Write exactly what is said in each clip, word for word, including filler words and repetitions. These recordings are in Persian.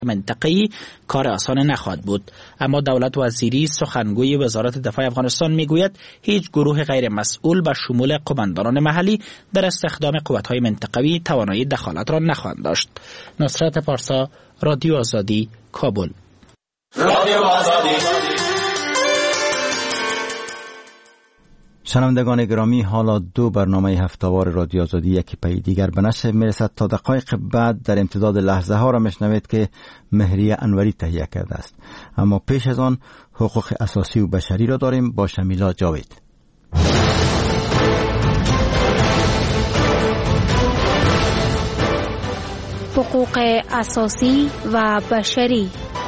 منطقه‌ای کار آسان نخواهد بود. اما دولت وزیری سخنگوی وزارت دفاع افغانستان میگوید هیچ گروه غیر مسئول به شمول قماندانان محلی در استخدام قوت‌های منطقوی توانایی دخالت را نخواهند داشت. نصرت پارسا، رادیو آزادی، کابل. رادیو آزادی. شنوندگان گرامی، حالا دو برنامه هفته‌وار رادیو آزادی یکی پی دیگر به نشر میرسد. تا دقایق بعد در امتداد لحظه ها را میشنوید که مهریه انوری تهیه کرده است. اما پیش از آن حقوق اساسی و بشری را داریم با شمیلا جاوید. حقوق اساسی و بشری.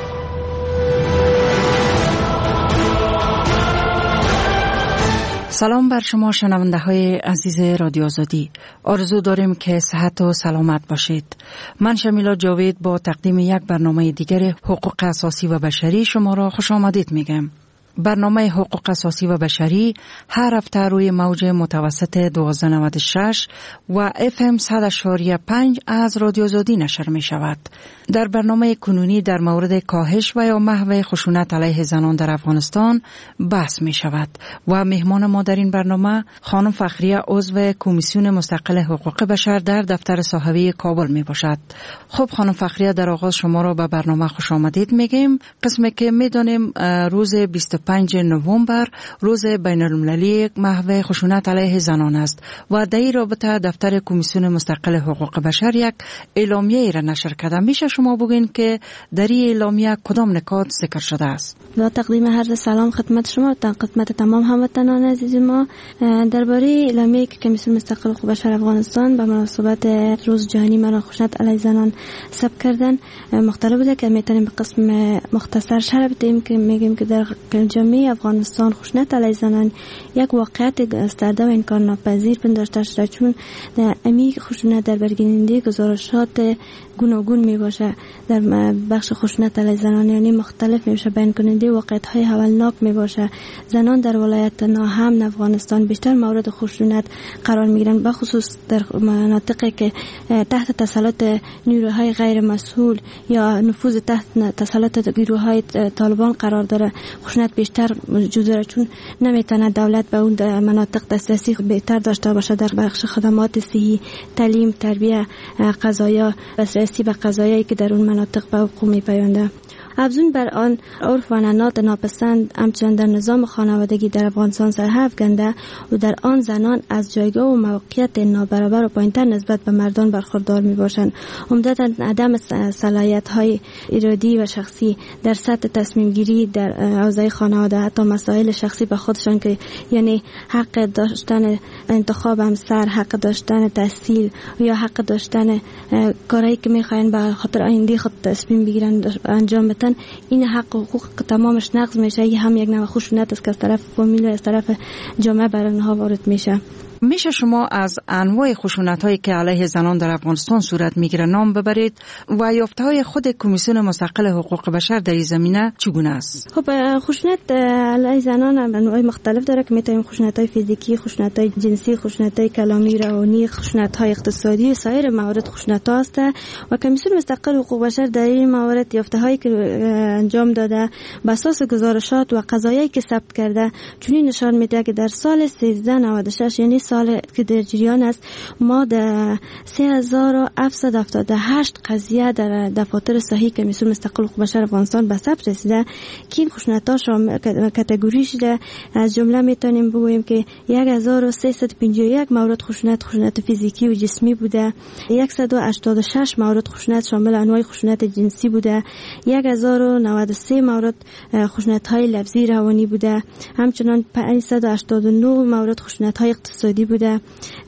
سلام بر شما شنونده های عزیز رادیو آزادی. آرزو داریم که صحت و سلامت باشید. من شمیلا جاوید با تقدیم یک برنامه دیگر حقوق اساسی و بشری شما را خوش آمدید میگم. برنامه حقوق اساسی و بشری هر هفته روی موج متوسط دویست و نود و شش و اف ام صد و پنج از رادیو آزادی نشر می شود. در برنامه کنونی در مورد کاهش و یا محو خشونت علیه زنان در افغانستان بحث می شود و مهمان ما در این برنامه خانم فخریه عضو کمیسیون مستقل حقوق بشر در دفتر صاحبی کابل می باشد. خب خانم فخریه، در آغاز شما را به برنامه خوش آمدید میگیم. قسمی که می دانیم روز بیست و پنجم نوامبر روز بین المللی محو خشونت علیه زنان است و در این رابطه دفتر کمیسیون مستقل حقوق بشر یک اعلامیه را نشر کرده. میشه شما بگین که در این اعلامیه کدام نکات ذکر شده است؟ با تقدیم عرض سلام خدمت شما و خدمت تمام هموطنان عزیز ما، درباره اعلامیه‌ای که کمیسیون مستقل حقوق بشر افغانستان به مناسبت روز جهانی منع خشونت علیه زنان ثبت کردن مختلف بوده که میتونیم به قسم مختصر شرح بدیم که میگیم که در جامعه افغانستان خشونت علیه زنان یک واقعیت گسترده و انکار ناپذیر پنداشته شده، چون امی خشونت در برگیرنده گزارشات گوناگون می باشه. در بخش خشونت علیه زنان یعنی مختلف می باشه، بیان کننده واقعیت های هولناک می باشه. زنان در ولایت ناامن افغانستان بیشتر مورد خشونت قرار می گیرند، به خصوص در مناطقی که تحت تسلط نیروهای غیر مسئول یا نفوذ تحت تسلط گروه‌های طالبان قرار داره. خشونت بیشتر موجود داره چون نمیتونه دولت به اون مناطق دسترسی بهتر داشته باشه در بخش خدمات صحی، تعلیم، تربیت، قضایا، دسترسی به قضایایی که در اون مناطق به حقوق میپیونده. افزون بر آن عرف و عنعنات ناپسند همچنان در نظام خانوادگی در افغانستان سرحفکنده و در آن زنان از جایگاه و موقعیت نابرابر و پایین‌تر نسبت به مردان برخوردار میباشند. عمدتاً عدم صلاحیت‌های ارادی و شخصی در سطح تصمیم گیری در حوزه خانواده، حتی مسائل شخصی به خودشان که یعنی حق داشتن انتخاب همسر، حق داشتن تحصیل یا حق داشتن کاری که میخواین به خاطر آینده خود تصمیم بگیرن انجام بدن، این حق و حقوق تمامش نقض میشه. این هم یک نوع خشونت است که از طرف فامیل و از طرف جامعه بر آنها وارد میشه. میشه شما از انواع خشونت‌هایی که علیه زنان در افغانستان صورت میگیره نام ببرید و یافته‌های خود کمیسیون مستقل حقوق بشر در این زمینه چگونه است؟ خب خشونت علیه زنان انواع مختلف داره که میتونیم خشونت‌های فیزیکی، خشونت‌های جنسی، خشونت‌های کلامی، روانی، خشونت‌های اقتصادی و سایر موارد خشونت‌ها است و کمیسیون مستقل حقوق بشر در این موارد یافته‌هایی که انجام داده بر اساس گزارشات و قضایایی که ثبت کرده چنین نشان میده که در سال سیزده نود و شش یعنی سال که در جریان است ما در سه هزار و هفتصد و هفتاد و هشت قضیه در دفاتر صحیح کمیسیون مستقل حقوق بشر افغانستان به ثبت رسیده که این خشونت‌ها شامل کاتگوری شده. از جمله میتونیم بگوییم که هزار و سیصد و پنجاه و یک مورد خشونت خشونت فیزیکی و جسمی بوده، صد و هشتاد و شش مورد خشونت شامل انواع خشونت جنسی بوده، هزار و نود و سه مورد خشونت‌های لفظی روانی بوده، همچنین پانصد و هشتاد و نه مورد خشونت‌های اقتصادی بوده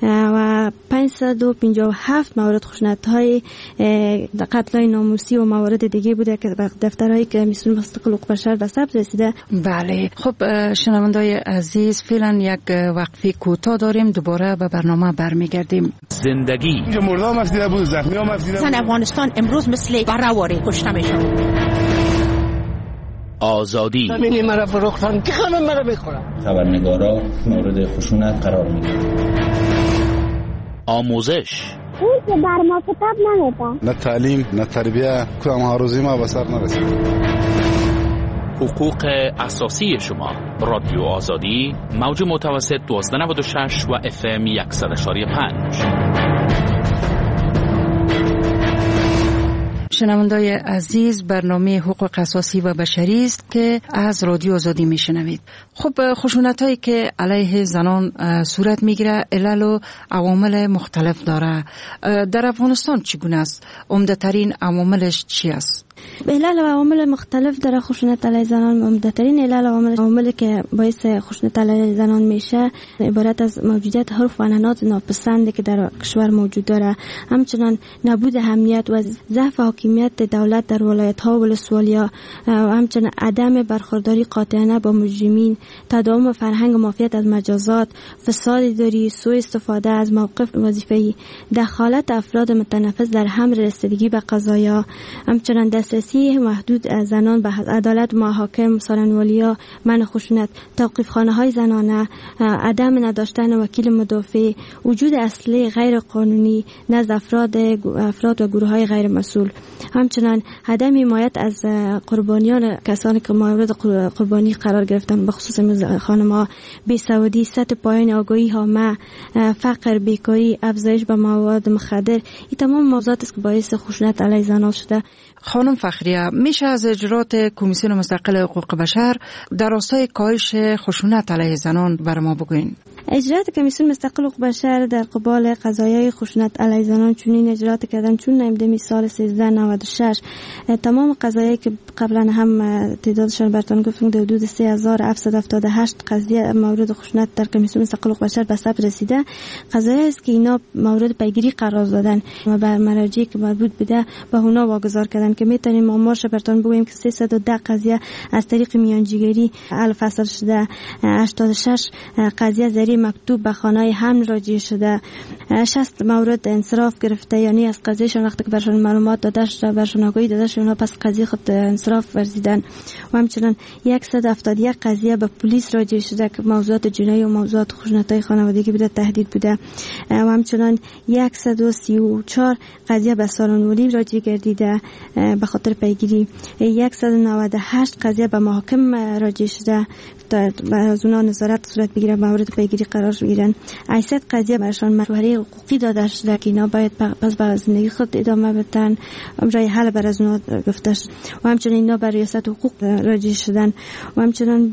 و پانصد و پنجاه و هفت مورد خشونت‌های قتل‌های ناموسی و موارد دیگه بوده که دفترهای کمیسیون مستقل حقوق بشر به ثبت رسیده. بله، خب شنونده‌های عزیز فعلا یک وقفه کوتاه داریم، دوباره به برنامه برمیگردیم. زندگی مردم مفیده بود، زخمی ها مفیده بود. زن افغانستان امروز مثل برآوری کشته میشه. آزادی زمینی مرا فروختن که همه مرا بخورن. خبرنگارا مورد خشونت قرار میگیرن. آموزش این که بر ما کتاب نمیده. نه تعلیم نه تربیه که هم روزی ما به سر نرسید. حقوق اساسی شما. رادیو آزادی، موج متوسط دوازده نود و شش و اف ام صد و پنج. شنوندای عزیز، برنامه حقوق اساسی و بشری است که از رادیو آزادی میشنوید. خب خشونت هایی که علیه زنان صورت میگیره علل و عوامل مختلف داره. در افغانستان چگونه است؟ عمده ترین عواملش چی است؟ علل و عوامل مختلف در خشونت علیه زنان. عمده ترین علل و عوامل عواملی که باعث خشونت علیه زنان میشه عبارت از موجودیت حرف و عنعنات ناپسندی که در کشور موجود داره، همچنان نبود امنیت و ضعف حاکمیت دولت در ولایت ها و ولسوالی‌ها، همچنان عدم برخورداری قاطعانه با مجرمین، تداوم فرهنگ مافیت از مجازات، فساد اداری، سوء استفاده از موقف وظیفه‌ای، دخالت افراد متنفس در امر رسیدگی به قضایا، همچنان دسترسی محدود از زنان به عدالت، محاکم، سالن‌ولیا، منع خشونت، توقیف‌خانه‌های زنانه، عدم نداشتن وکیل مدافع، وجود اسلحه غیر قانونی نزد افراد افراد و گروه‌های غیر مسئول، همچنان عدم حمایت از قربانیان، کسانی که مورد قربانی قرار گرفتن به خصوص خانم‌ها، بیسوادی، سطح پایین آگاهی ها، فقر، بیکاری، افزایش به مواد مخدر، این تمام موضوعاتی است که باعث خشونت علیه زنان شده. خانم فخریه، میشه از اجرات کمیسیون مستقل حقوق بشر در راستای کاهش خشونت علیه زنان بر ما بگوین؟ اجرات کمیسیون مستقل حقوق بشر در قبال قضایای خشونت علیه زنان چنین اجرات کردن چون نمیدمی سال سیزده نود و شش تمام قضایایی که قبلا هم تعدادشان براتون گفتم در حدود سه هزار و هفتصد و هفتاد و هشت قضیه مورد خشونت در کمیسیون مستقل حقوق بشر به ثبت رسیده. قضایایی است که اینا مورد پیگیری قرار دادن و بر مراجعی که مربوط بوده به اونا واگذار کردن که میتونیم آمارش براتون بگوییم که سیصد و ده قضیه از طریق میانجیگری حل فصل شده، هشتاد و شش قضیه ذریعه مکتوب به خانه حمل راجع شده، شصت مورد انصراف گرفته، یعنی از قضیهشون وقتی که برشون معلومات داده شده برشون آگاهی داده شده اونا پس قضیه خود انصراف ورزیدن و همچنین صد و هفتاد و یک قضیه به پلیس راجع شده که موضوعات جنایی و موضوعات خشونت‌های خانوادگی بوده، تهدید بوده و همچنین صد و سی و چهار قضیه به سالن‌ولی راجع گردیده به خاطر پیگیری، صد و نود و هشت قضیه به محاکم راجع شده تا از اونا نظارت صورت بگیره مورد پیگیری قرار بگیرن، هشتصد قضیه برشان مشورت حقوقی داده شده که اینا باید پس بر زندگی خود ادامه بدن، راه حل بر از اونا گفته شد و همچنین اینا بر ریاست حقوق راجع شدن و همچنین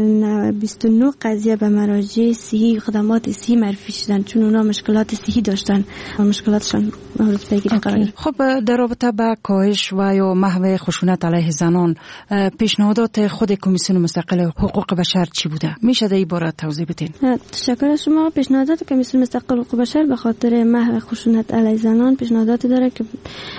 بیست و نه قضیه به مراجع صحی خدمات صحی معرفی شدن چون اونا مشکلات صحی داشتن و مشکلاتشان مورد پیگیری قرار گرفت. خب در رابطه با کاهش و یا محو خشونت علیه زنان پیشنهادات خود کمیسیون مستقل حقوق بشر چی بوده؟ میشه در این باره توضیح بدین؟ تشکر از شما. پیشنهادات کمیسیون مستقل حقوق بشر به خاطر محو خشونت علیه زنان پیشنهاداتی داره که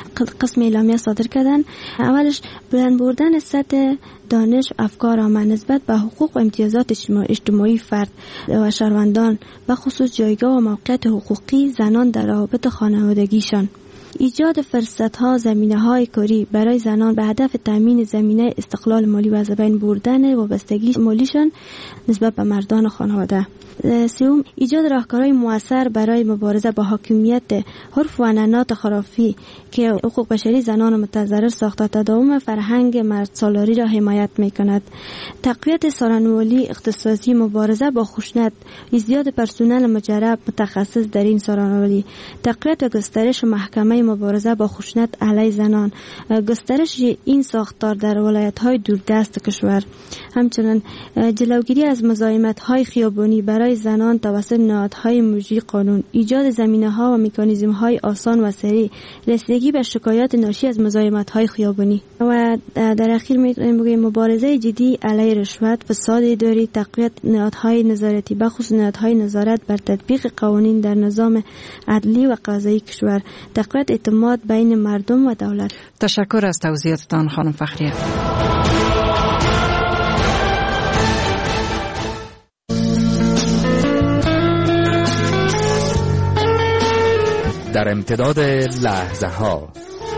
قسم اعلامیه صادر کردن. اولش بلند بردن سطح دانش افکار عامه نسبت به حقوق و امتیازات اجتماعی فرد و شهروندان به خصوص جایگاه و موقعیت حقوقی زنان در روابط خانوادگیشان، ایجاد فرصت‌ها زمینه‌های کاری برای زنان به هدف تامین زمینه استقلال مالی و از بین بردن وابستگی مالیشان نسبت به مردان خانواده. سوم، ایجاد راهکارهای مؤثر برای مبارزه با حاکمیت حرف و عنعنات خرافی که حقوق بشری زنان متضرر ساخته تداوم فرهنگ مرد سالاری را حمایت می‌کند. تقویت سالن‌ولی اختصاصی مبارزه با خشونت، ازدیاد پرسنل مجرب متخصص در این سالن‌ولی، تقویت و گسترش محکمه مبارزه با خشونت علیه زنان، گسترش این ساختار در ولایت‌های دوردست کشور، همچنین جلوگیری از مزاحمت‌های خیابانی برای زنان توسط نهادهای مجری قانون، ایجاد زمینه‌ها و مکانیزم‌های آسان و سریع رسیدگی به شکایات ناشی از مزاحمت‌های خیابانی و در اخیر می‌تونیم بگیم مبارزه جدی علیه رشوت، فساد اداری، تقویت نهادهای نظارتی بخصوص نهادهای نظارت بر تطبیق قوانین در نظام عدلی و قضایی کشور، تقویت اعتماد بین مردم و دولت. تشکر از توضیحاتتان خانم فخریه. در امتداد لحظه ها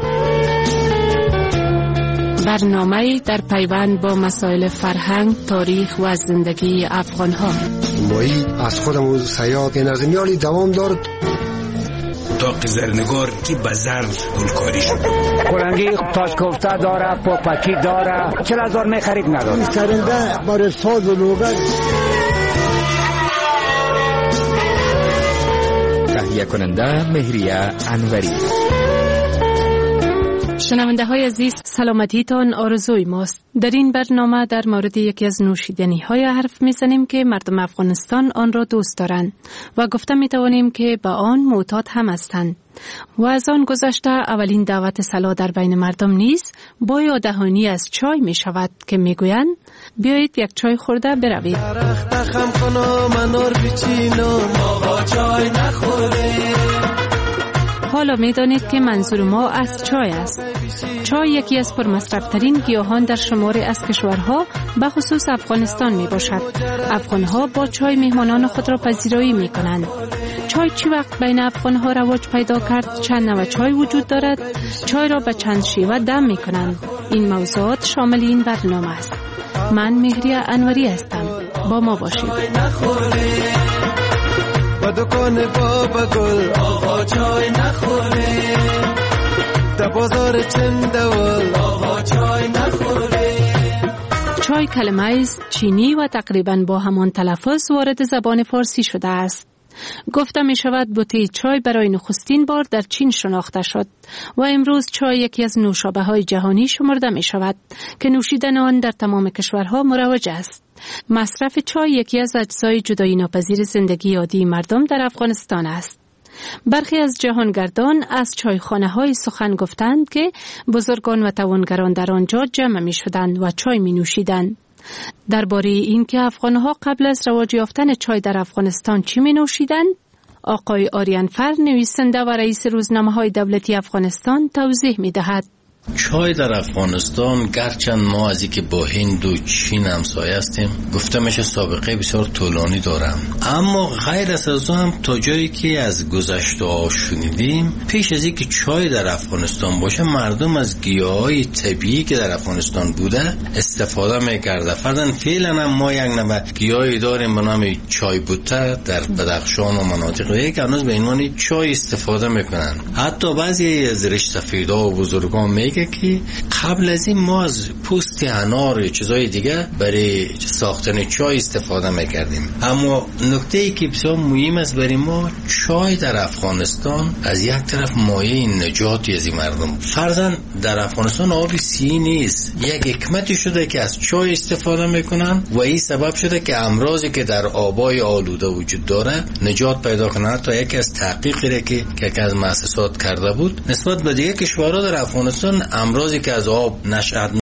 برنامه در پیوند با مسائل فرهنگ، تاریخ و زندگی افغان ها. مایی از خودمون سیاد نظمیالی دوام دارد. اتاق زرنگار که به زر گلکاری شده. کلنگی تاج کوفته داره، پاپکی داره، چهل هزار میخرید نداره. این سرنده برای ساز و لوبت. تهیه کننده مهریه انوری. شنونده های عزیز، سلامتیتان آرزوی ماست. در این برنامه در مورد یکی از نوشیدنی های حرف میزنیم که مردم افغانستان آن را دوست دارند و گفته میتوانیم که به آن معتاد هم هستند. و از آن گذشته اولین دعوت صلاح در بین مردم نیز با یاددهانی از چای می شود که می گویند بیایید یک چای خورده بروید. حالا می دانید که منظور ما از چای است. چای یکی از پرمصرف‌ترین گیاهان در شمار از کشورها به خصوص افغانستان می باشد. افغانها با چای مهمانان خود را پذیرایی می کنند. چای چی وقت بین افغانها رواج پیدا کرد؟ چند نوع چای وجود دارد؟ چای را به چند شیوه دم می کنند. این موضوعات شامل این برنامه است. من مهریه انوری هستم. با ما باشید. با دکان بابا گل آقا چای نخوره، در بازار چندول آقا چای نخوره. چای کلمه است چینی و تقریباً با همان تلفظ وارد زبان فارسی شده است. گفته می شود بوته چای برای نخستین بار در چین شناخته شد و امروز چای یکی از نوشابه های جهانی شمرده می شود که نوشیدن آن در تمام کشورها مروج است. مصرف چای یکی از اجزای جدایی ناپذیر زندگی عادی مردم در افغانستان است. برخی از جهانگردان از چایخانه های سخن گفتند که بزرگان و توانگران در آنجا جمع می شدند و چای می نوشیدند. درباره اینکه افغانها قبل از رواج یافتن چای در افغانستان چی می نوشیدند، آقای آریانفر نویسنده و رئیس روزنامه‌های دولتی افغانستان توضیح می دهد. چای در افغانستان گرچند ما از اینکه با هند و چین همسایه هستیم گفته میشه سابقه بسیار طولانی دارم، اما غیر از آن هم تا جایی که از گذشته ها شنیدیم پیش از اینکه چای در افغانستان باشه مردم از گیاهای طبیعی که در افغانستان بوده استفاده میکرده. فرضاً فعلا هم ما یک نوع گیاهی داریم به نام چای بوته در بدخشان و مناطق دیگه که هنوز به عنوان چای استفاده میکنن. حتی بعضی از ریش سفیدا و بزرگان میگه که قبل از این ما از پوست انار یا چیزای دیگه برای ساختن چای استفاده میکردیم. اما نکته ای که بسیار مهم است برای ما، چای در افغانستان از یک طرف مایه نجاتی از این مردم. فرضاً در افغانستان آب سی نیست، یک حکمتی شده که از چای استفاده میکنن و این سبب شده که امراضی که در آبای آلوده وجود داره نجات پیدا کنه. تا یکی از تحقیقی که که از مؤسسات کرده بود نسبت به دیگه کشورها در افغانستان امراضی که از آب نشأت